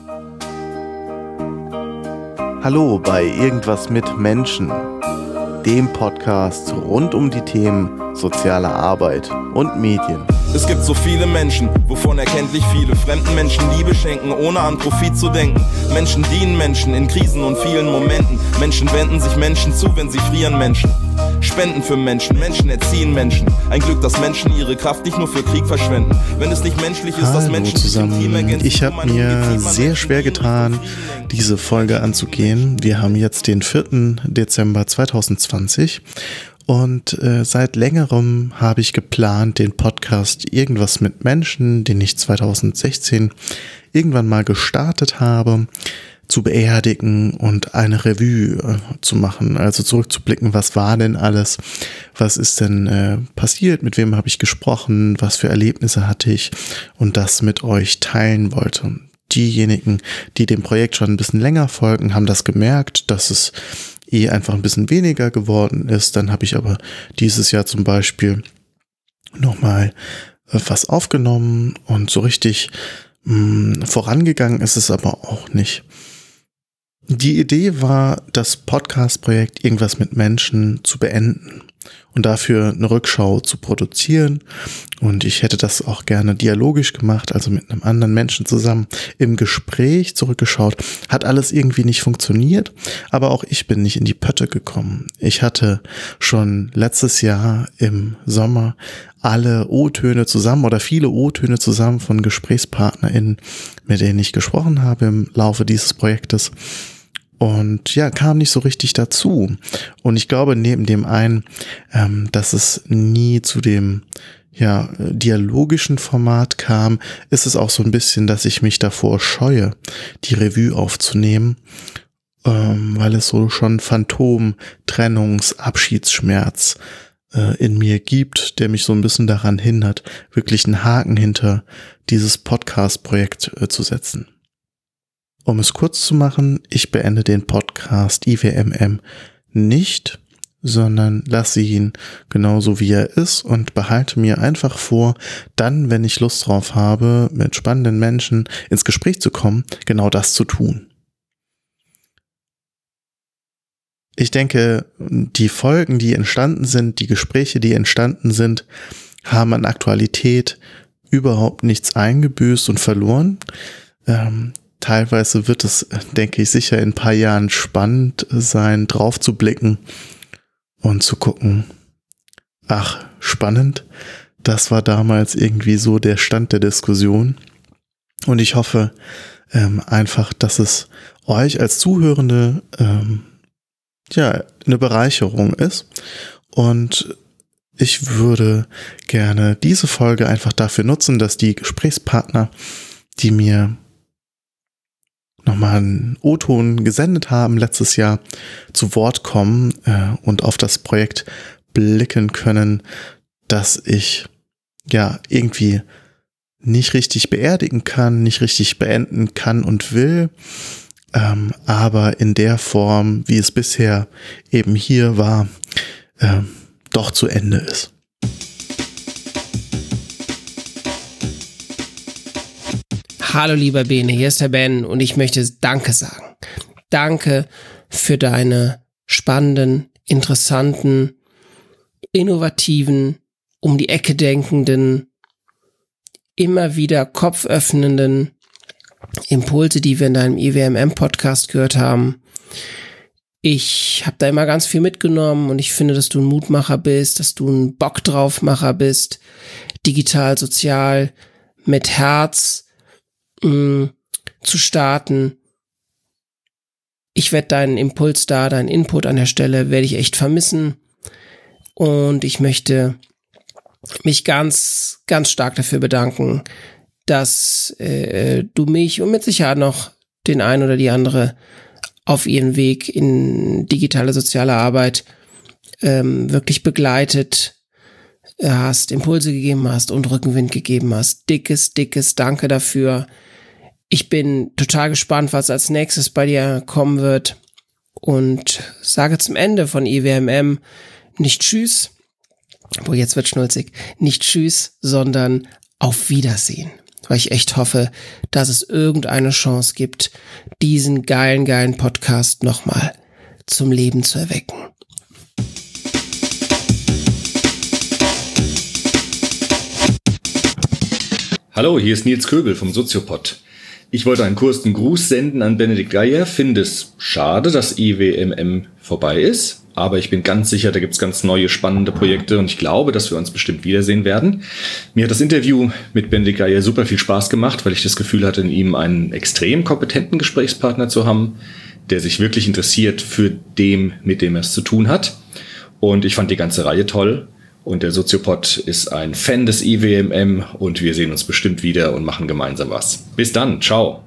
Hallo bei Irgendwas mit Menschen, dem Podcast rund um die Themen soziale Arbeit und Medien. Es gibt so viele Menschen, wovon erkenntlich viele fremden Menschen Liebe schenken, ohne an Profit zu denken. Menschen dienen Menschen in Krisen und vielen Momenten. Menschen wenden sich Menschen zu, wenn sie frieren. Menschen spenden für Menschen, Menschen erziehen Menschen. Ein Glück, dass Menschen ihre Kraft nicht nur für Krieg verschwenden. Wenn es nicht menschlich ist, dass Menschen zusammen. Team ergänzen. Ich habe mir sehr schwer getan, diese Folge anzugehen. Wir haben jetzt den 4. Dezember 2020. Und seit längerem habe ich geplant, den Podcast Irgendwas mit Menschen, den ich 2016 irgendwann mal gestartet habe, zu beerdigen und eine Revue zu machen, also zurückzublicken, was war denn alles, was ist denn passiert, mit wem habe ich gesprochen, was für Erlebnisse hatte ich und das mit euch teilen wollte. Diejenigen, die dem Projekt schon ein bisschen länger folgen, haben das gemerkt, dass es einfach ein bisschen weniger geworden ist. Dann habe ich aber dieses Jahr zum Beispiel nochmal was aufgenommen und so richtig vorangegangen ist es aber auch nicht. Die Idee war, das Podcast-Projekt Irgendwas mit Menschen zu beenden und dafür eine Rückschau zu produzieren. Und ich hätte das auch gerne dialogisch gemacht, also mit einem anderen Menschen zusammen im Gespräch zurückgeschaut. Hat alles irgendwie nicht funktioniert, aber auch ich bin nicht in die Pötte gekommen. Ich hatte schon letztes Jahr im Sommer alle O-Töne zusammen oder viele O-Töne zusammen von GesprächspartnerInnen, mit denen ich gesprochen habe im Laufe dieses Projektes. Und ja, kam nicht so richtig dazu. Und ich glaube, neben dem einen, dass es nie zu dem dialogischen Format kam, ist es auch so ein bisschen, dass ich mich davor scheue, die Revue aufzunehmen, weil es so schon Phantom-Trennungs-, Abschiedsschmerz in mir gibt, der mich so ein bisschen daran hindert, wirklich einen Haken hinter dieses Podcast-Projekt zu setzen. Um es kurz zu machen, ich beende den Podcast IWMM nicht, sondern lasse ihn genauso wie er ist und behalte mir einfach vor, dann, wenn ich Lust drauf habe, mit spannenden Menschen ins Gespräch zu kommen, genau das zu tun. Ich denke, die Folgen, die entstanden sind, die Gespräche, die entstanden sind, haben an Aktualität überhaupt nichts eingebüßt und verloren. Teilweise wird es, denke ich, sicher in ein paar Jahren spannend sein, drauf zu blicken und zu gucken, ach, spannend, das war damals irgendwie so der Stand der Diskussion. Und ich hoffe einfach, dass es euch als Zuhörende eine Bereicherung ist. Und ich würde gerne diese Folge einfach dafür nutzen, dass die Gesprächspartner, die mir nochmal einen O-Ton gesendet haben letztes Jahr, zu Wort kommen und auf das Projekt blicken können, das ich irgendwie nicht richtig beerdigen kann, nicht richtig beenden kann und will, aber in der Form, wie es bisher eben hier war, doch zu Ende ist. Hallo lieber Bene, hier ist der Ben und ich möchte Danke sagen. Danke für deine spannenden, interessanten, innovativen, um die Ecke denkenden, immer wieder kopföffnenden Impulse, die wir in deinem IWMM-Podcast gehört haben. Ich habe da immer ganz viel mitgenommen und ich finde, dass du ein Mutmacher bist, dass du ein Bock-draufmacher bist, digital, sozial, mit Herz zu starten. Ich werde deinen Impuls deinen Input an der Stelle werde ich echt vermissen und ich möchte mich ganz, ganz stark dafür bedanken, dass du mich und mit Sicherheit noch den einen oder die andere auf ihren Weg in digitale soziale Arbeit wirklich begleitet hast, Impulse gegeben hast und Rückenwind gegeben hast. Dickes Danke dafür. Ich bin total gespannt, was als nächstes bei dir kommen wird und sage zum Ende von IWMM nicht Tschüss, obwohl jetzt wird schnulzig, nicht Tschüss, sondern auf Wiedersehen. weil ich echt hoffe, dass es irgendeine Chance gibt, diesen geilen Podcast nochmal zum Leben zu erwecken. Hallo, hier ist Nils Köbel vom Soziopod. Ich wollte einen kurzen Gruß senden an Benedikt Geier. Finde es schade, dass IWMM vorbei ist, aber ich bin ganz sicher, da gibt es ganz neue, spannende Projekte und ich glaube, dass wir uns bestimmt wiedersehen werden. Mir hat das Interview mit Benedikt Geier super viel Spaß gemacht, weil ich das Gefühl hatte, in ihm einen extrem kompetenten Gesprächspartner zu haben, der sich wirklich interessiert für mit dem er es zu tun hat. Und ich fand die ganze Reihe toll. Und der Soziopod ist ein Fan des IWMM und wir sehen uns bestimmt wieder und machen gemeinsam was. Bis dann, ciao.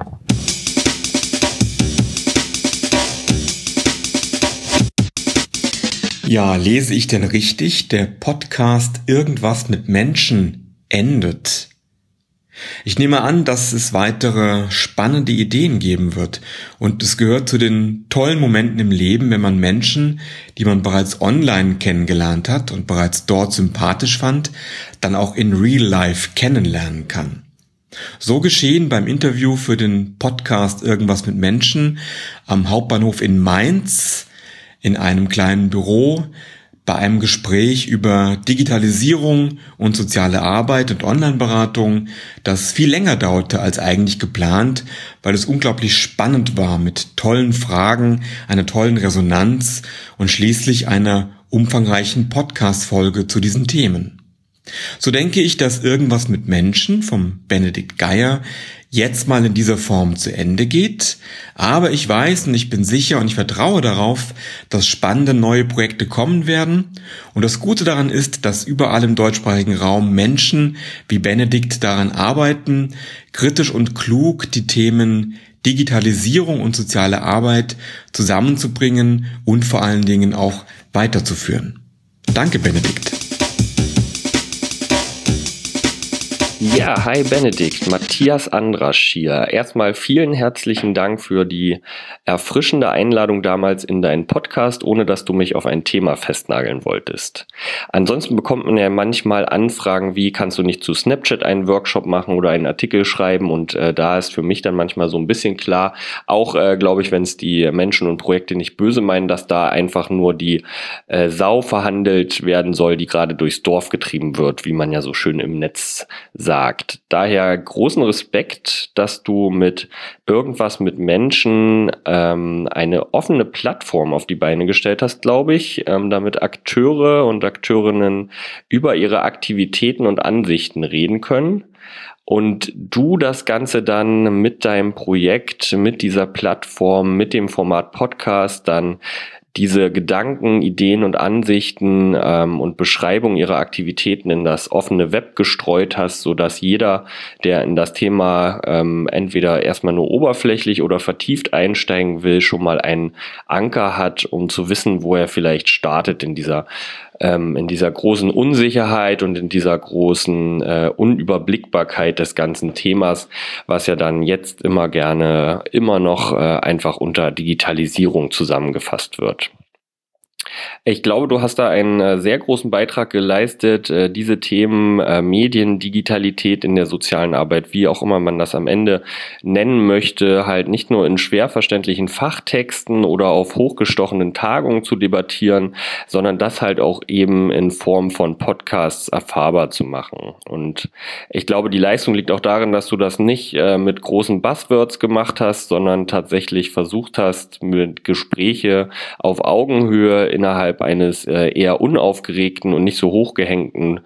Ja, lese ich denn richtig? Der Podcast Irgendwas mit Menschen endet. Ich nehme an, dass es weitere spannende Ideen geben wird und es gehört zu den tollen Momenten im Leben, wenn man Menschen, die man bereits online kennengelernt hat und bereits dort sympathisch fand, dann auch in Real Life kennenlernen kann. So geschehen beim Interview für den Podcast Irgendwas mit Menschen am Hauptbahnhof in Mainz in einem kleinen Büro bei einem Gespräch über Digitalisierung und soziale Arbeit und Online-Beratung, das viel länger dauerte als eigentlich geplant, weil es unglaublich spannend war mit tollen Fragen, einer tollen Resonanz und schließlich einer umfangreichen Podcast-Folge zu diesen Themen. So denke ich, dass Irgendwas mit Menschen vom Benedikt Geier jetzt mal in dieser Form zu Ende geht. Aber ich weiß und ich bin sicher und ich vertraue darauf, dass spannende neue Projekte kommen werden. Und das Gute daran ist, dass überall im deutschsprachigen Raum Menschen wie Benedikt daran arbeiten, kritisch und klug die Themen Digitalisierung und soziale Arbeit zusammenzubringen und vor allen Dingen auch weiterzuführen. Danke, Benedikt. Ja, hi Benedikt, Matthias Andrasch hier. Erstmal vielen herzlichen Dank für die erfrischende Einladung damals in deinen Podcast, ohne dass du mich auf ein Thema festnageln wolltest. Ansonsten bekommt man ja manchmal Anfragen wie, kannst du nicht zu Snapchat einen Workshop machen oder einen Artikel schreiben, und da ist für mich dann manchmal so ein bisschen klar, auch glaube ich, wenn es die Menschen und Projekte nicht böse meinen, dass da einfach nur die Sau verhandelt werden soll, die gerade durchs Dorf getrieben wird, wie man ja so schön im Netz sagt. Daher großen Respekt, dass du mit Irgendwas mit Menschen eine offene Plattform auf die Beine gestellt hast, glaube ich, damit Akteure und Akteurinnen über ihre Aktivitäten und Ansichten reden können. Und du das Ganze dann mit deinem Projekt, mit dieser Plattform, mit dem Format Podcast dann diese Gedanken, Ideen und Ansichten und Beschreibungen ihrer Aktivitäten in das offene Web gestreut hast, sodass jeder, der in das Thema entweder erstmal nur oberflächlich oder vertieft einsteigen will, schon mal einen Anker hat, um zu wissen, wo er vielleicht startet in dieser großen Unsicherheit und in dieser großen Unüberblickbarkeit des ganzen Themas, was ja dann jetzt immer noch einfach unter Digitalisierung zusammengefasst wird. Ich glaube, du hast da einen sehr großen Beitrag geleistet, diese Themen Medien, Digitalität in der sozialen Arbeit, wie auch immer man das am Ende nennen möchte, halt nicht nur in schwer verständlichen Fachtexten oder auf hochgestochenen Tagungen zu debattieren, sondern das halt auch eben in Form von Podcasts erfahrbar zu machen. Und ich glaube, die Leistung liegt auch darin, dass du das nicht mit großen Buzzwords gemacht hast, sondern tatsächlich versucht hast, mit Gespräche auf Augenhöhe innerhalb eines eher unaufgeregten und nicht so hochgehängten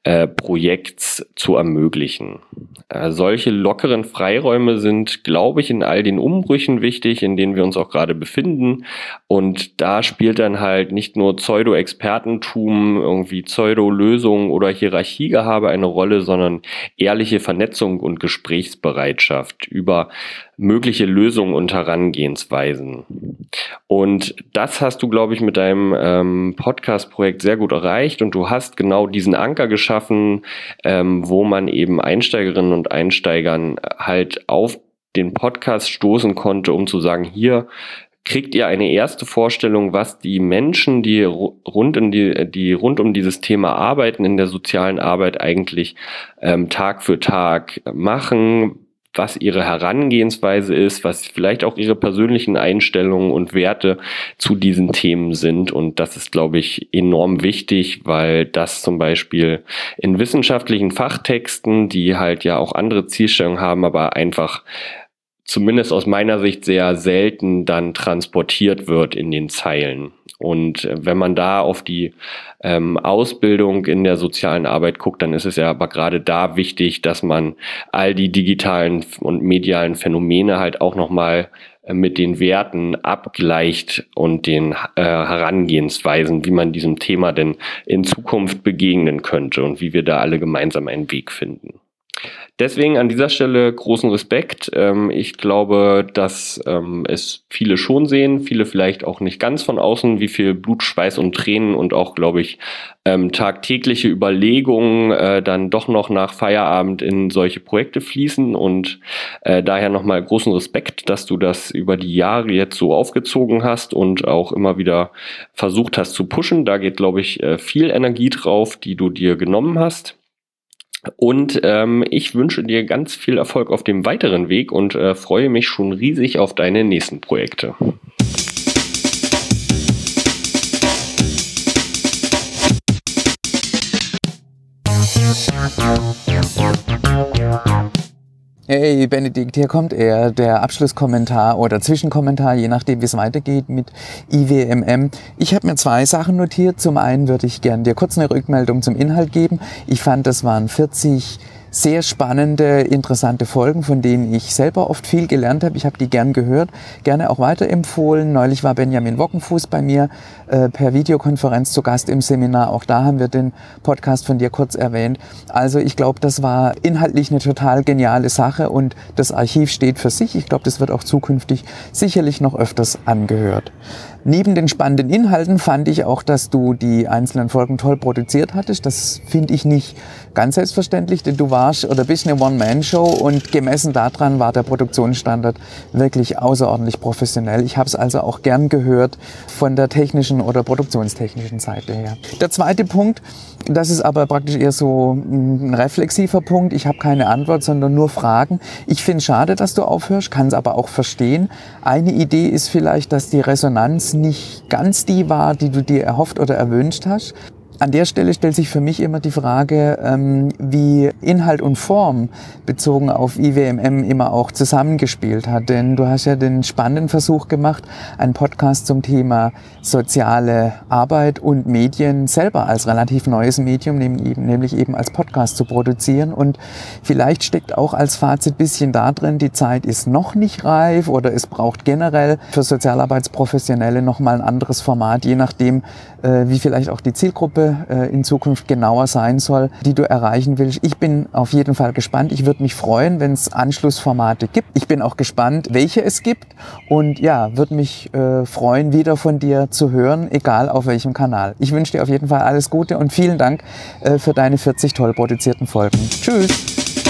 Projekts zu ermöglichen. Solche lockeren Freiräume sind, glaube ich, in all den Umbrüchen wichtig, in denen wir uns auch gerade befinden. Und da spielt dann halt nicht nur Pseudo-Expertentum, irgendwie Pseudo-Lösungen oder Hierarchiegehabe eine Rolle, sondern ehrliche Vernetzung und Gesprächsbereitschaft über mögliche Lösungen und Herangehensweisen. Und das hast du, glaube ich, mit deinem Podcast-Projekt sehr gut erreicht, und du hast genau diesen Anker geschaffen, wo man eben Einsteigerinnen und Einsteigern halt auf den Podcast stoßen konnte, um zu sagen, hier kriegt ihr eine erste Vorstellung, was die Menschen, die rund um dieses Thema arbeiten, in der sozialen Arbeit eigentlich Tag für Tag machen, was ihre Herangehensweise ist, was vielleicht auch ihre persönlichen Einstellungen und Werte zu diesen Themen sind. Und das ist, glaube ich, enorm wichtig, weil das zum Beispiel in wissenschaftlichen Fachtexten, die halt ja auch andere Zielstellungen haben, aber einfach zumindest aus meiner Sicht sehr selten dann transportiert wird in den Zeilen. Und wenn man da auf die Ausbildung in der sozialen Arbeit guckt, dann ist es ja aber gerade da wichtig, dass man all die digitalen und medialen Phänomene halt auch nochmal mit den Werten abgleicht und den Herangehensweisen, wie man diesem Thema denn in Zukunft begegnen könnte und wie wir da alle gemeinsam einen Weg finden. Deswegen an dieser Stelle großen Respekt. Ich glaube, dass es viele schon sehen, viele vielleicht auch nicht ganz von außen, wie viel Blut, Schweiß und Tränen und auch, glaube ich, tagtägliche Überlegungen dann doch noch nach Feierabend in solche Projekte fließen. Und daher nochmal großen Respekt, dass du das über die Jahre jetzt so aufgezogen hast und auch immer wieder versucht hast zu pushen. Da geht, glaube ich, viel Energie drauf, die du dir genommen hast. Und ich wünsche dir ganz viel Erfolg auf dem weiteren Weg und freue mich schon riesig auf deine nächsten Projekte. Hey Benedikt, hier kommt er, der Abschlusskommentar oder Zwischenkommentar, je nachdem wie es weitergeht mit IWMM. Ich habe mir 2 Sachen notiert. Zum einen würde ich gerne dir kurz eine Rückmeldung zum Inhalt geben. Ich fand, das waren 40 sehr spannende, interessante Folgen, von denen ich selber oft viel gelernt habe. Ich habe die gern gehört, gerne auch weiterempfohlen. Neulich war Benjamin Wockenfuß bei mir per Videokonferenz zu Gast im Seminar. Auch da haben wir den Podcast von dir kurz erwähnt. Also ich glaube, das war inhaltlich eine total geniale Sache und das Archiv steht für sich. Ich glaube, das wird auch zukünftig sicherlich noch öfters angehört. Neben den spannenden Inhalten fand ich auch, dass du die einzelnen Folgen toll produziert hattest. Das finde ich nicht ganz selbstverständlich, denn du warst oder bist eine One-Man-Show und gemessen daran war der Produktionsstandard wirklich außerordentlich professionell. Ich habe es also auch gern gehört von der technischen oder produktionstechnischen Seite her. Der zweite Punkt, das ist aber praktisch eher so ein reflexiver Punkt. Ich habe keine Antwort, sondern nur Fragen. Ich finde es schade, dass du aufhörst, kann es aber auch verstehen. Eine Idee ist vielleicht, dass die Resonanz nicht ganz die war, die du dir erhofft oder erwünscht hast. An der Stelle stellt sich für mich immer die Frage, wie Inhalt und Form bezogen auf IWMM immer auch zusammengespielt hat. Denn du hast ja den spannenden Versuch gemacht, einen Podcast zum Thema soziale Arbeit und Medien selber als relativ neues Medium, nämlich eben als Podcast zu produzieren. Und vielleicht steckt auch als Fazit ein bisschen da drin, die Zeit ist noch nicht reif oder es braucht generell für Sozialarbeitsprofessionelle nochmal ein anderes Format, je nachdem, wie vielleicht auch die Zielgruppe in Zukunft genauer sein soll, die du erreichen willst. Ich bin auf jeden Fall gespannt. Ich würde mich freuen, wenn es Anschlussformate gibt. Ich bin auch gespannt, welche es gibt und ja, würde mich freuen, wieder von dir zu hören, egal auf welchem Kanal. Ich wünsche dir auf jeden Fall alles Gute und vielen Dank für deine 40 toll produzierten Folgen. Tschüss!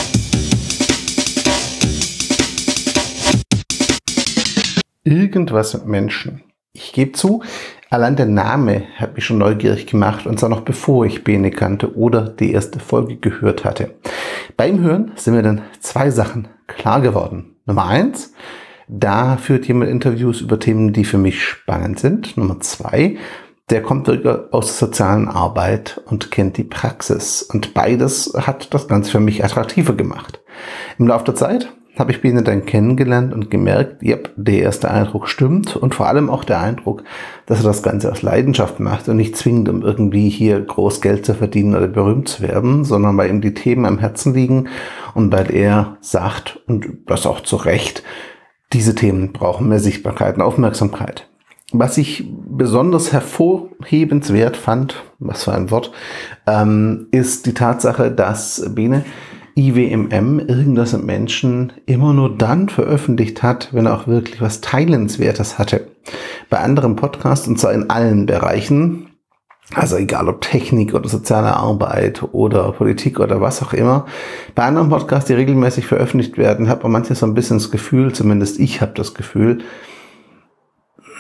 Irgendwas mit Menschen. Ich gebe zu, allein der Name hat mich schon neugierig gemacht und zwar noch bevor ich Bene kannte oder die erste Folge gehört hatte. Beim Hören sind mir dann 2 Sachen klar geworden. Nummer 1, da führt jemand Interviews über Themen, die für mich spannend sind. Nummer 2, der kommt aus der sozialen Arbeit und kennt die Praxis. Und beides hat das Ganze für mich attraktiver gemacht. Im Laufe der Zeit habe ich Bene dann kennengelernt und gemerkt, der erste Eindruck stimmt und vor allem auch der Eindruck, dass er das Ganze aus Leidenschaft macht und nicht zwingend, um irgendwie hier groß Geld zu verdienen oder berühmt zu werden, sondern weil ihm die Themen am Herzen liegen und weil er sagt, und das auch zu Recht, diese Themen brauchen mehr Sichtbarkeit und Aufmerksamkeit. Was ich besonders hervorhebenswert fand, was für ein Wort, ist die Tatsache, dass Bene IWMM, irgendwas mit Menschen, immer nur dann veröffentlicht hat, wenn er auch wirklich was Teilenswertes hatte. Bei anderen Podcasts, und zwar in allen Bereichen, also egal ob Technik oder soziale Arbeit oder Politik oder was auch immer, bei anderen Podcasts, die regelmäßig veröffentlicht werden, hat man manchmal so ein bisschen das Gefühl, zumindest ich habe das Gefühl,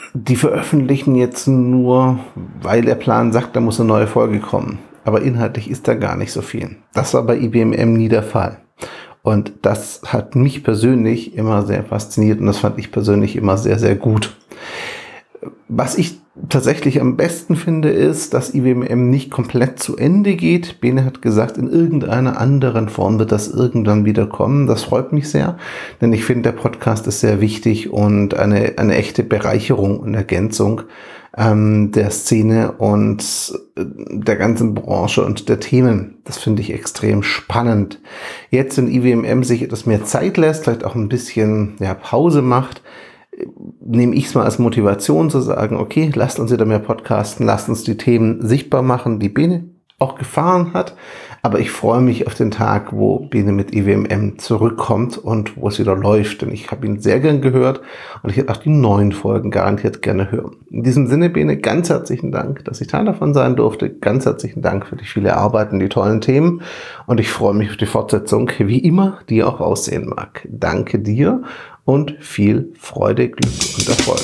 die veröffentlichen jetzt nur, weil der Plan sagt, da muss eine neue Folge kommen. Aber inhaltlich ist da gar nicht so viel. Das war bei IWMM nie der Fall. Und das hat mich persönlich immer sehr fasziniert und das fand ich persönlich immer sehr, sehr gut. Was ich tatsächlich am besten finde, ist, dass IWMM nicht komplett zu Ende geht. Bene hat gesagt, in irgendeiner anderen Form wird das irgendwann wieder kommen. Das freut mich sehr, denn ich finde, der Podcast ist sehr wichtig und eine echte Bereicherung und Ergänzung der Szene und der ganzen Branche und der Themen. Das finde ich extrem spannend. Jetzt, wenn IWMM sich etwas mehr Zeit lässt, vielleicht auch ein bisschen Pause macht, nehme ich es mal als Motivation zu sagen, okay, lasst uns wieder mehr podcasten, lasst uns die Themen sichtbar machen, die Bene auch gefahren hat. Aber ich freue mich auf den Tag, wo Bene mit IWMM zurückkommt und wo es wieder läuft. Denn ich habe ihn sehr gern gehört und ich hätte auch die neuen Folgen garantiert gerne hören. In diesem Sinne, Bene, ganz herzlichen Dank, dass ich Teil davon sein durfte. Ganz herzlichen Dank für die viele Arbeit und die tollen Themen. Und ich freue mich auf die Fortsetzung, wie immer, die auch aussehen mag. Danke dir und viel Freude, Glück und Erfolg.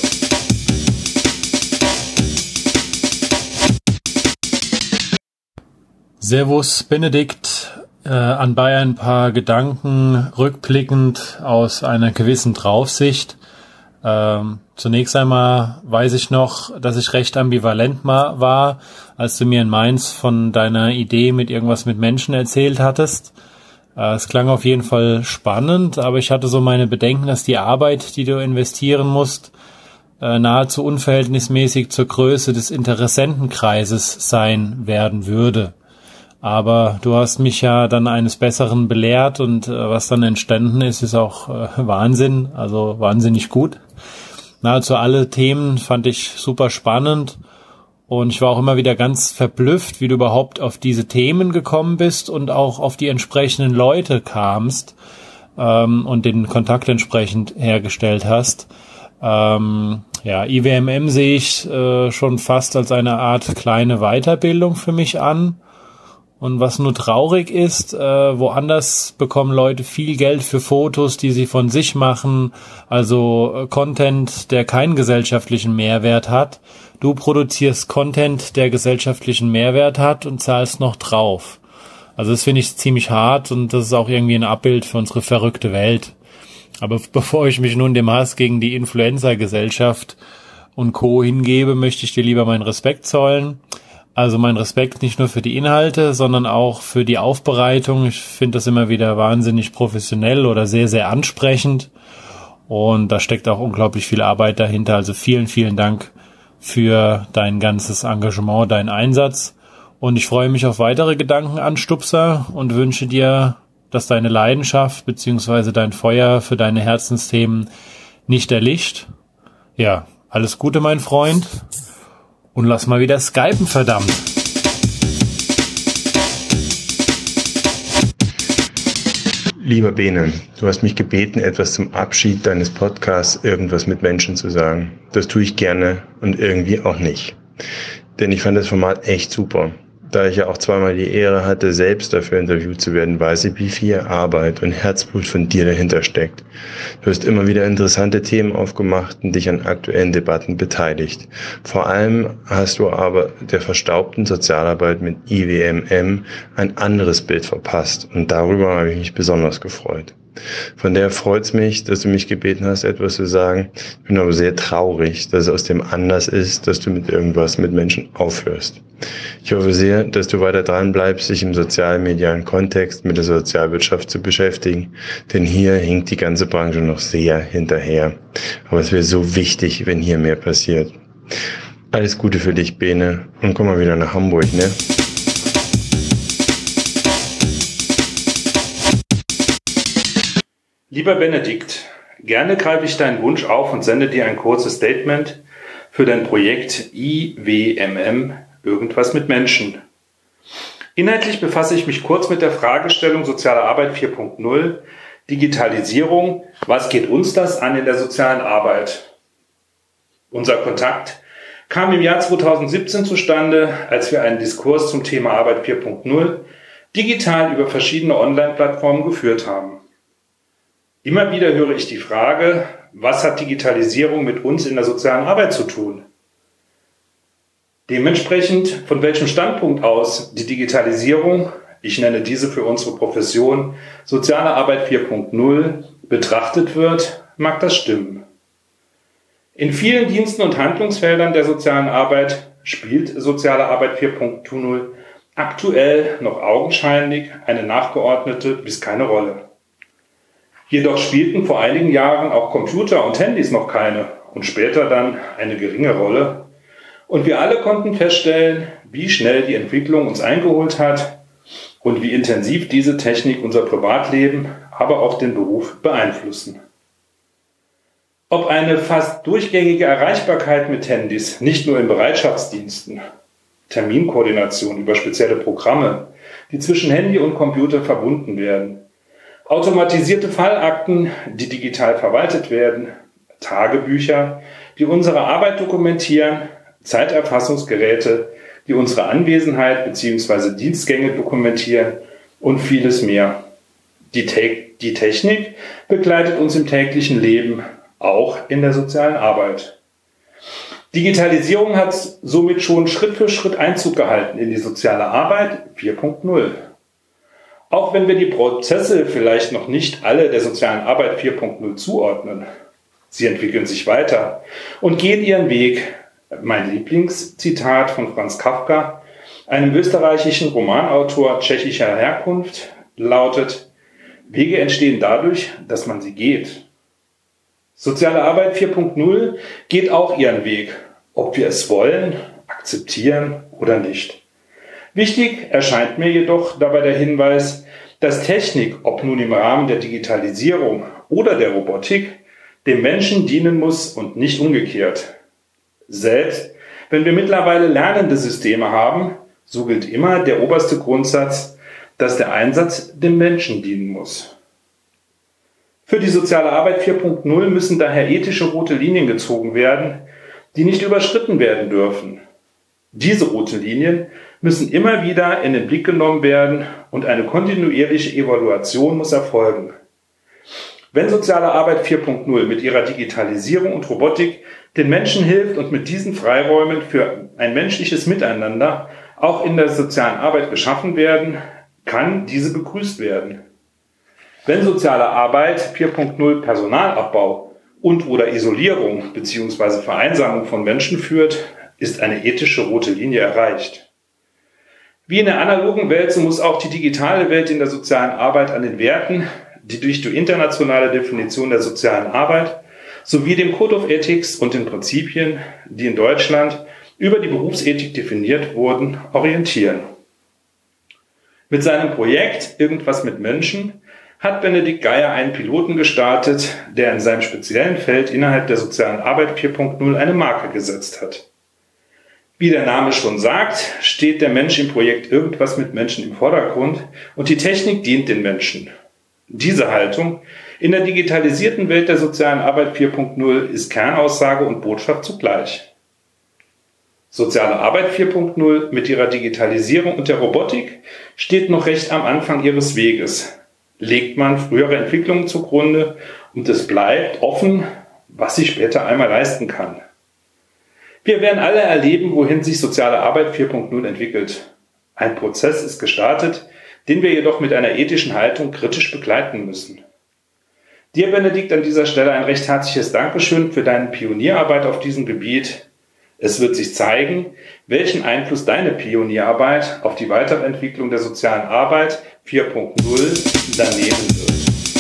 Servus Benedikt, anbei ein paar Gedanken rückblickend aus einer gewissen Draufsicht. Zunächst einmal weiß ich noch, dass ich recht ambivalent war, als du mir in Mainz von deiner Idee mit irgendwas mit Menschen erzählt hattest. Es klang auf jeden Fall spannend, aber ich hatte so meine Bedenken, dass die Arbeit, die du investieren musst, nahezu unverhältnismäßig zur Größe des Interessentenkreises sein werden würde. Aber du hast mich ja dann eines Besseren belehrt und was dann entstanden ist auch Wahnsinn, also wahnsinnig gut. Nahezu alle Themen fand ich super spannend und ich war auch immer wieder ganz verblüfft, wie du überhaupt auf diese Themen gekommen bist und auch auf die entsprechenden Leute kamst und den Kontakt entsprechend hergestellt hast. IWMM sehe ich schon fast als eine Art kleine Weiterbildung für mich an. Und was nur traurig ist, woanders bekommen Leute viel Geld für Fotos, die sie von sich machen, also Content, der keinen gesellschaftlichen Mehrwert hat. Du produzierst Content, der gesellschaftlichen Mehrwert hat und zahlst noch drauf. Also das finde ich ziemlich hart und das ist auch irgendwie ein Abbild für unsere verrückte Welt. Aber bevor ich mich nun dem Hass gegen die Influencer-Gesellschaft und Co. hingebe, möchte ich dir lieber meinen Respekt zollen. Also mein Respekt nicht nur für die Inhalte, sondern auch für die Aufbereitung. Ich finde das immer wieder wahnsinnig professionell oder sehr, sehr ansprechend. Und da steckt auch unglaublich viel Arbeit dahinter. Also vielen, vielen Dank für dein ganzes Engagement, deinen Einsatz. Und ich freue mich auf weitere Gedankenanstupser und wünsche dir, dass deine Leidenschaft bzw. dein Feuer für deine Herzensthemen nicht erlischt. Ja, alles Gute, mein Freund. Und lass mal wieder skypen, verdammt. Lieber Bene, du hast mich gebeten, etwas zum Abschied deines Podcasts irgendwas mit Menschen zu sagen. Das tue ich gerne und irgendwie auch nicht. Denn ich fand das Format echt super. Da ich ja auch zweimal die Ehre hatte, selbst dafür interviewt zu werden, weiß ich, wie viel Arbeit und Herzblut von dir dahinter steckt. Du hast immer wieder interessante Themen aufgemacht und dich an aktuellen Debatten beteiligt. Vor allem hast du aber der verstaubten Sozialarbeit mit IWMM ein anderes Bild verpasst und darüber habe ich mich besonders gefreut. Von daher freut es mich, dass du mich gebeten hast, etwas zu sagen. Ich bin aber sehr traurig, dass es aus dem Anlass ist, dass du mit irgendwas mit Menschen aufhörst. Ich hoffe sehr, dass du weiter dran bleibst, dich im sozial-medialen Kontext mit der Sozialwirtschaft zu beschäftigen, denn hier hinkt die ganze Branche noch sehr hinterher. Aber es wäre so wichtig, wenn hier mehr passiert. Alles Gute für dich, Bene, und komm mal wieder nach Hamburg, ne? Lieber Benedikt, gerne greife ich deinen Wunsch auf und sende dir ein kurzes Statement für dein Projekt IWMM, irgendwas mit Menschen. Inhaltlich befasse ich mich kurz mit der Fragestellung Soziale Arbeit 4.0, Digitalisierung, was geht uns das an in der sozialen Arbeit? Unser Kontakt kam im Jahr 2017 zustande, als wir einen Diskurs zum Thema Arbeit 4.0 digital über verschiedene Online-Plattformen geführt haben. Immer wieder höre ich die Frage, Was hat Digitalisierung mit uns in der sozialen Arbeit zu tun? Dementsprechend, von welchem Standpunkt aus die Digitalisierung, ich nenne diese für unsere Profession Soziale Arbeit 4.0, betrachtet wird, mag das stimmen. In vielen Diensten und Handlungsfeldern der sozialen Arbeit spielt Soziale Arbeit 4.0 aktuell noch augenscheinlich eine nachgeordnete bis keine Rolle. Jedoch spielten vor einigen Jahren auch Computer und Handys noch keine und später dann eine geringe Rolle. Und wir alle konnten feststellen, wie schnell die Entwicklung uns eingeholt hat und wie intensiv diese Technik unser Privatleben, aber auch den Beruf beeinflussen. Ob eine fast durchgängige Erreichbarkeit mit Handys, nicht nur in Bereitschaftsdiensten, Terminkoordination über spezielle Programme, die zwischen Handy und Computer verbunden werden, automatisierte Fallakten, die digital verwaltet werden, Tagebücher, die unsere Arbeit dokumentieren, Zeiterfassungsgeräte, die unsere Anwesenheit bzw. Dienstgänge dokumentieren und vieles mehr. Die Technik begleitet uns im täglichen Leben, auch in der sozialen Arbeit. Digitalisierung hat somit schon Schritt für Schritt Einzug gehalten in die soziale Arbeit 4.0. Auch wenn wir die Prozesse vielleicht noch nicht alle der sozialen Arbeit 4.0 zuordnen. Sie entwickeln sich weiter und gehen ihren Weg. Mein Lieblingszitat von Franz Kafka, einem österreichischen Romanautor tschechischer Herkunft, lautet: Wege entstehen dadurch, dass man sie geht. Soziale Arbeit 4.0 geht auch ihren Weg, ob wir es wollen, akzeptieren oder nicht. Wichtig erscheint mir jedoch dabei der Hinweis, dass Technik, ob nun im Rahmen der Digitalisierung oder der Robotik, dem Menschen dienen muss und nicht umgekehrt. Selbst wenn wir mittlerweile lernende Systeme haben, so gilt immer der oberste Grundsatz, dass der Einsatz dem Menschen dienen muss. Für die soziale Arbeit 4.0 müssen daher ethische rote Linien gezogen werden, die nicht überschritten werden dürfen. Diese roten Linien müssen immer wieder in den Blick genommen werden und eine kontinuierliche Evaluation muss erfolgen. Wenn soziale Arbeit 4.0 mit ihrer Digitalisierung und Robotik den Menschen hilft und mit diesen Freiräumen für ein menschliches Miteinander auch in der sozialen Arbeit geschaffen werden, kann diese begrüßt werden. Wenn soziale Arbeit 4.0 Personalabbau und/oder Isolierung bzw. Vereinsamung von Menschen führt, ist eine ethische rote Linie erreicht. Wie in der analogen Welt, so muss auch die digitale Welt in der sozialen Arbeit an den Werten, die durch die internationale Definition der sozialen Arbeit sowie dem Code of Ethics und den Prinzipien, die in Deutschland über die Berufsethik definiert wurden, orientieren. Mit seinem Projekt Irgendwas mit Menschen hat Benedikt Geier einen Piloten gestartet, der in seinem speziellen Feld innerhalb der sozialen Arbeit 4.0 eine Marke gesetzt hat. Wie der Name schon sagt, steht der Mensch im Projekt Irgendwas mit Menschen im Vordergrund und die Technik dient den Menschen. Diese Haltung in der digitalisierten Welt der sozialen Arbeit 4.0 ist Kernaussage und Botschaft zugleich. Soziale Arbeit 4.0 mit ihrer Digitalisierung und der Robotik steht noch recht am Anfang ihres Weges. Legt man frühere Entwicklungen zugrunde und es bleibt offen, was sie später einmal leisten kann. Wir werden alle erleben, wohin sich soziale Arbeit 4.0 entwickelt. Ein Prozess ist gestartet, den wir jedoch mit einer ethischen Haltung kritisch begleiten müssen. Dir, Benedikt, an dieser Stelle ein recht herzliches Dankeschön für deine Pionierarbeit auf diesem Gebiet. Es wird sich zeigen, welchen Einfluss deine Pionierarbeit auf die Weiterentwicklung der sozialen Arbeit 4.0 dann nehmen wird.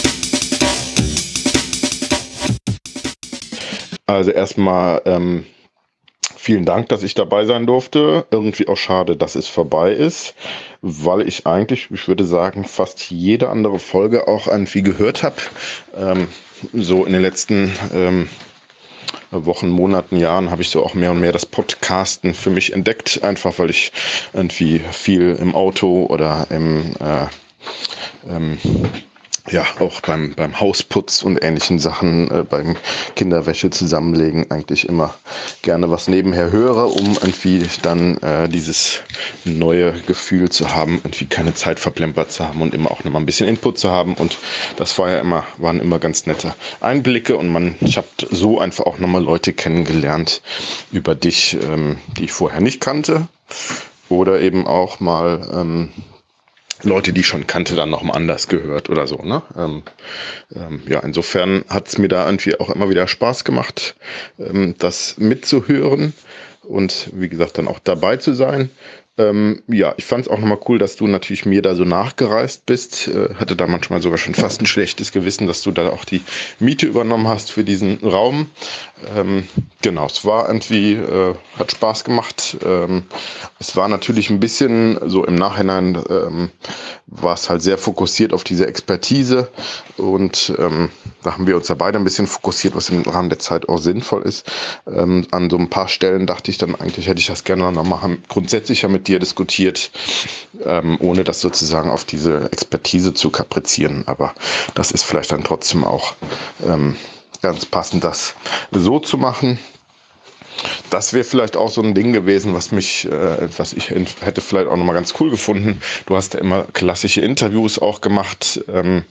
Also erstmal vielen Dank, dass ich dabei sein durfte. Irgendwie auch schade, dass es vorbei ist, weil ich eigentlich, ich würde sagen, fast jede andere Folge auch irgendwie gehört habe. So in den letzten Wochen, Monaten, Jahren habe ich so auch mehr und mehr das Podcasten für mich entdeckt, einfach weil ich irgendwie viel im Auto oder ja, auch beim Hausputz und ähnlichen Sachen, beim Kinderwäsche zusammenlegen eigentlich immer gerne was nebenher höre, um irgendwie dann dieses neue Gefühl zu haben, irgendwie keine Zeit verplempert zu haben und immer auch nochmal ein bisschen Input zu haben. Und das waren immer ganz nette Einblicke und ich habe so einfach auch nochmal Leute kennengelernt über dich, die ich vorher nicht kannte, oder eben auch mal Leute, die ich schon kannte, dann noch mal anders gehört oder so, ne? Ja, insofern hat es mir da irgendwie auch immer wieder Spaß gemacht, das mitzuhören und wie gesagt dann auch dabei zu sein. Ja, ich fand es auch nochmal cool, dass du natürlich mir da so nachgereist bist. Hatte da manchmal sogar schon fast ein schlechtes Gewissen, dass du da auch die Miete übernommen hast für diesen Raum. Genau, es war irgendwie, hat Spaß gemacht. Es war natürlich ein bisschen so im Nachhinein, war es halt sehr fokussiert auf diese Expertise und da haben wir uns da beide ein bisschen fokussiert, was im Rahmen der Zeit auch sinnvoll ist. An so ein paar Stellen dachte ich dann, eigentlich hätte ich das gerne noch mal grundsätzlicher mit dir diskutiert, ohne das sozusagen auf diese Expertise zu kaprizieren. Aber das ist vielleicht dann trotzdem auch ganz passend, das so zu machen. Das wäre vielleicht auch so ein Ding gewesen, was ich hätte vielleicht auch nochmal ganz cool gefunden. Du hast ja immer klassische Interviews auch gemacht,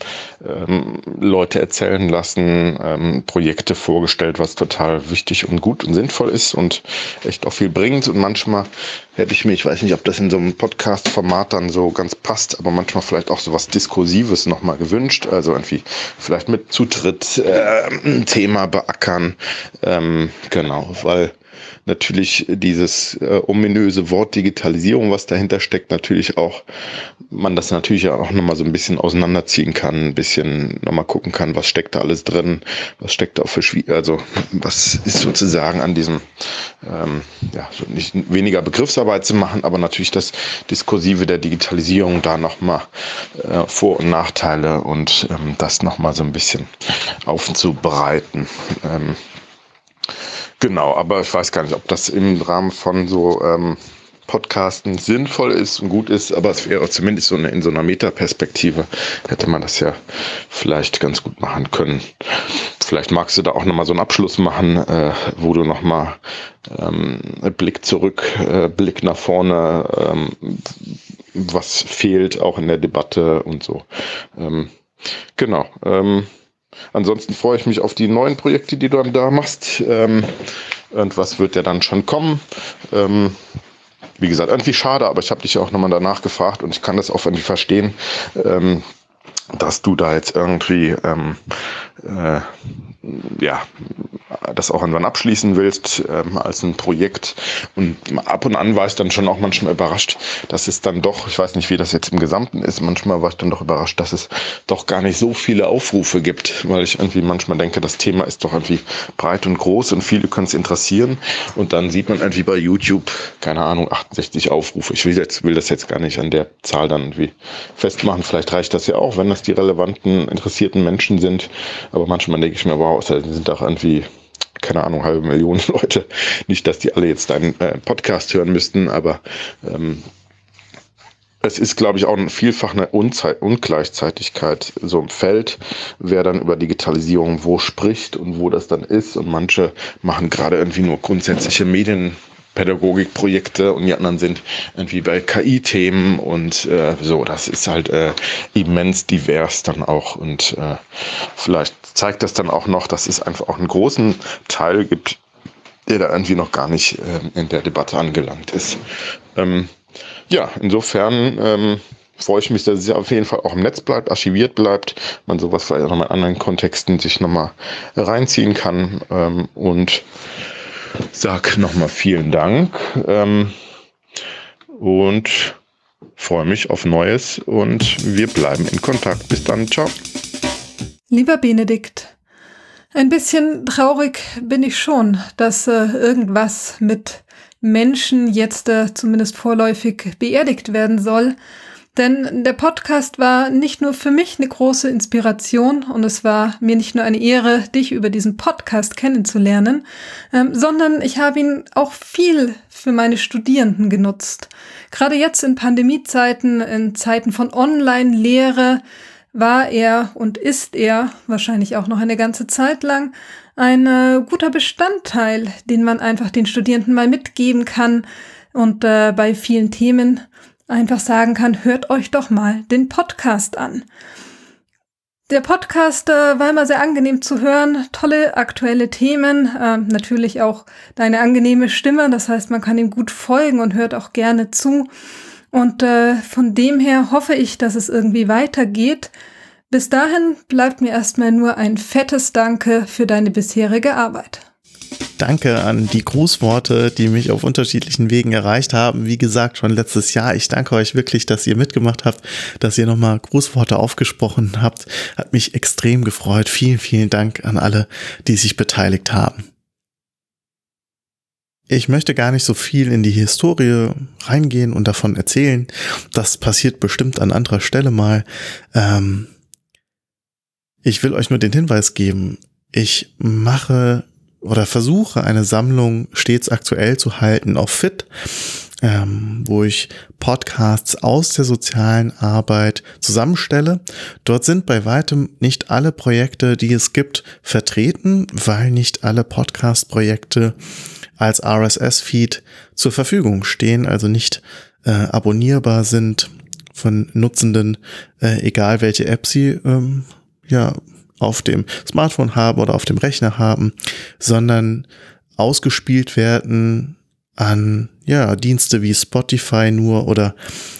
Leute erzählen lassen, Projekte vorgestellt, was total wichtig und gut und sinnvoll ist und echt auch viel bringt. Und manchmal hätte ich mir, ich weiß nicht, ob das in so einem Podcast-Format dann so ganz passt, aber manchmal vielleicht auch so was Diskursives nochmal gewünscht. Also irgendwie vielleicht mit Zutritt ein Thema beackern. Genau, weil natürlich dieses ominöse Wort Digitalisierung, was dahinter steckt, natürlich auch, man das natürlich auch nochmal so ein bisschen auseinanderziehen kann, ein bisschen nochmal gucken kann, was steckt da alles drin, was steckt da auch also was ist sozusagen an diesem, so nicht weniger Begriffsarbeit zu machen, aber natürlich das Diskursive der Digitalisierung da nochmal Vor- und Nachteile und das nochmal so ein bisschen aufzubereiten. Genau, aber ich weiß gar nicht, ob das im Rahmen von so Podcasten sinnvoll ist und gut ist, aber es wäre zumindest so in so einer Metaperspektive, hätte man das ja vielleicht ganz gut machen können. Vielleicht magst du da auch nochmal so einen Abschluss machen, wo du nochmal Blick zurück, Blick nach vorne, was fehlt auch in der Debatte und so. Genau. Ansonsten freue ich mich auf die neuen Projekte, die du da machst. Irgendwas wird ja dann schon kommen. Wie gesagt, irgendwie schade, aber ich habe dich ja auch nochmal danach gefragt und ich kann das auch irgendwie verstehen, dass du da jetzt irgendwie das auch irgendwann abschließen willst als ein Projekt. Und ab und an war ich dann schon auch manchmal überrascht, dass es dann doch, ich weiß nicht, wie das jetzt im Gesamten ist, manchmal war ich dann doch überrascht, dass es doch gar nicht so viele Aufrufe gibt, weil ich irgendwie manchmal denke, das Thema ist doch irgendwie breit und groß und viele können es interessieren. Und dann sieht man irgendwie bei YouTube, keine Ahnung, 68 Aufrufe. Ich will das jetzt gar nicht an der Zahl dann irgendwie festmachen. Vielleicht reicht das ja auch, wenn das die relevanten, interessierten Menschen sind. Aber manchmal denke ich mir, wow, da sind doch irgendwie, keine Ahnung, 500.000 Leute. Nicht, dass die alle jetzt deinen Podcast hören müssten, aber es ist, glaube ich, auch vielfach eine Ungleichzeitigkeit so im Feld, wer dann über Digitalisierung wo spricht und wo das dann ist. Und manche machen gerade irgendwie nur grundsätzliche Medienpädagogikprojekte und die anderen sind irgendwie bei KI-Themen und so. Das ist halt immens divers dann auch und vielleicht zeigt das dann auch noch, dass es einfach auch einen großen Teil gibt, der da irgendwie noch gar nicht in der Debatte angelangt ist. Insofern freue ich mich, dass es auf jeden Fall auch im Netz bleibt, archiviert bleibt, man sowas vielleicht auch noch in anderen Kontexten sich nochmal reinziehen kann und sag nochmal vielen Dank und freue mich auf Neues und wir bleiben in Kontakt. Bis dann, ciao. Lieber Benedikt, ein bisschen traurig bin ich schon, dass irgendwas mit Menschen jetzt zumindest vorläufig beerdigt werden soll. Denn der Podcast war nicht nur für mich eine große Inspiration und es war mir nicht nur eine Ehre, dich über diesen Podcast kennenzulernen, sondern ich habe ihn auch viel für meine Studierenden genutzt. Gerade jetzt in Pandemiezeiten, in Zeiten von Online-Lehre, war er und ist er wahrscheinlich auch noch eine ganze Zeit lang ein guter Bestandteil, den man einfach den Studierenden mal mitgeben kann und bei vielen Themen einfach sagen kann, hört euch doch mal den Podcast an. Der Podcast war immer sehr angenehm zu hören, tolle aktuelle Themen, natürlich auch deine angenehme Stimme, das heißt, man kann ihm gut folgen und hört auch gerne zu. Und von dem her hoffe ich, dass es irgendwie weitergeht. Bis dahin bleibt mir erstmal nur ein fettes Danke für deine bisherige Arbeit. Danke an die Grußworte, die mich auf unterschiedlichen Wegen erreicht haben. Wie gesagt, schon letztes Jahr. Ich danke euch wirklich, dass ihr mitgemacht habt, dass ihr nochmal Grußworte aufgesprochen habt. Hat mich extrem gefreut. Vielen, vielen Dank an alle, die sich beteiligt haben. Ich möchte gar nicht so viel in die Historie reingehen und davon erzählen. Das passiert bestimmt an anderer Stelle mal. Ich will euch nur den Hinweis geben. Ich mache oder versuche eine Sammlung stets aktuell zu halten auf FIT, wo ich Podcasts aus der sozialen Arbeit zusammenstelle. Dort sind bei weitem nicht alle Projekte, die es gibt, vertreten, weil nicht alle Podcast-Projekte als RSS-Feed zur Verfügung stehen, also nicht abonnierbar sind von Nutzenden, egal welche App sie auf dem Smartphone haben oder auf dem Rechner haben, sondern ausgespielt werden an Dienste wie Spotify nur oder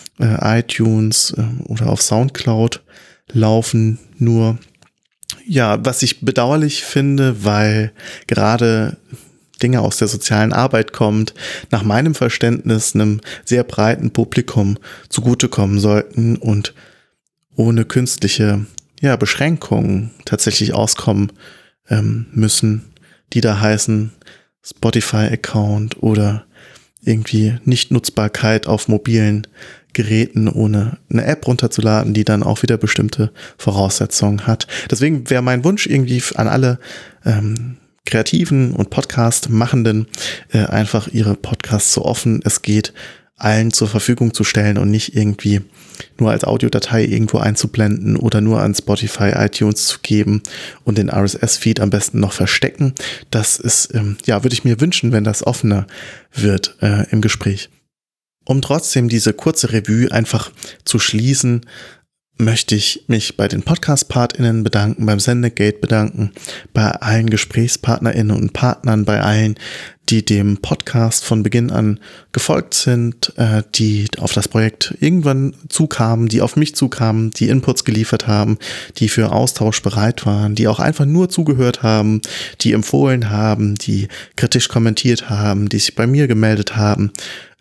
iTunes oder auf Soundcloud laufen nur. Ja, was ich bedauerlich finde, weil gerade Dinge aus der sozialen Arbeit kommt, nach meinem Verständnis einem sehr breiten Publikum zugutekommen sollten und ohne künstliche Beschränkungen tatsächlich auskommen müssen, die da heißen Spotify-Account oder irgendwie Nichtnutzbarkeit auf mobilen Geräten, ohne eine App runterzuladen, die dann auch wieder bestimmte Voraussetzungen hat. Deswegen wäre mein Wunsch irgendwie an alle Kreativen und Podcast-Machenden, einfach ihre Podcasts so offen es geht allen zur Verfügung zu stellen und nicht irgendwie nur als Audiodatei irgendwo einzublenden oder nur an Spotify, iTunes zu geben und den RSS-Feed am besten noch verstecken. Das ist, würde ich mir wünschen, wenn das offener wird im Gespräch. Um trotzdem diese kurze Revue einfach zu schließen, möchte ich mich bei den Podcast-PartInnen bedanken, beim Sendegate bedanken, bei allen GesprächspartnerInnen und Partnern, bei allen, die dem Podcast von Beginn an gefolgt sind, die auf das Projekt irgendwann zukamen, die auf mich zukamen, die Inputs geliefert haben, die für Austausch bereit waren, die auch einfach nur zugehört haben, die empfohlen haben, die kritisch kommentiert haben, die sich bei mir gemeldet haben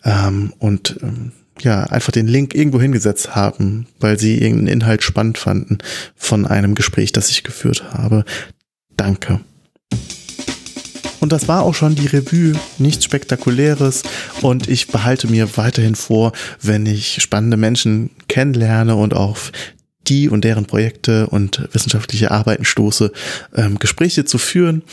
einfach den Link irgendwo hingesetzt haben, weil sie irgendeinen Inhalt spannend fanden von einem Gespräch, das ich geführt habe. Danke. Und das war auch schon die Revue, nichts Spektakuläres, und ich behalte mir weiterhin vor, wenn ich spannende Menschen kennenlerne und auf die und deren Projekte und wissenschaftliche Arbeiten stoße, Gespräche zu führen,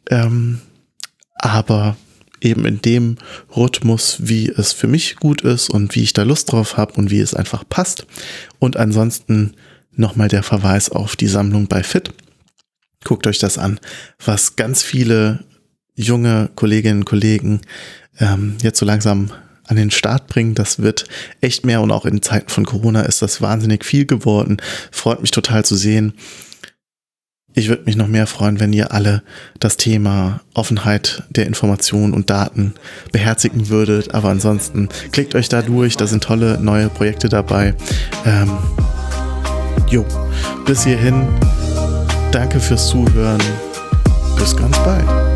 aber eben in dem Rhythmus, wie es für mich gut ist und wie ich da Lust drauf habe und wie es einfach passt. Und ansonsten nochmal der Verweis auf die Sammlung bei FIT. Guckt euch das an, was ganz viele junge Kolleginnen und Kollegen jetzt so langsam an den Start bringen. Das wird echt mehr, und auch in Zeiten von Corona ist das wahnsinnig viel geworden. Freut mich total zu sehen. Ich würde mich noch mehr freuen, wenn ihr alle das Thema Offenheit der Informationen und Daten beherzigen würdet. Aber ansonsten klickt euch da durch, da sind tolle neue Projekte dabei. Bis hierhin, danke fürs Zuhören. Bis ganz bald.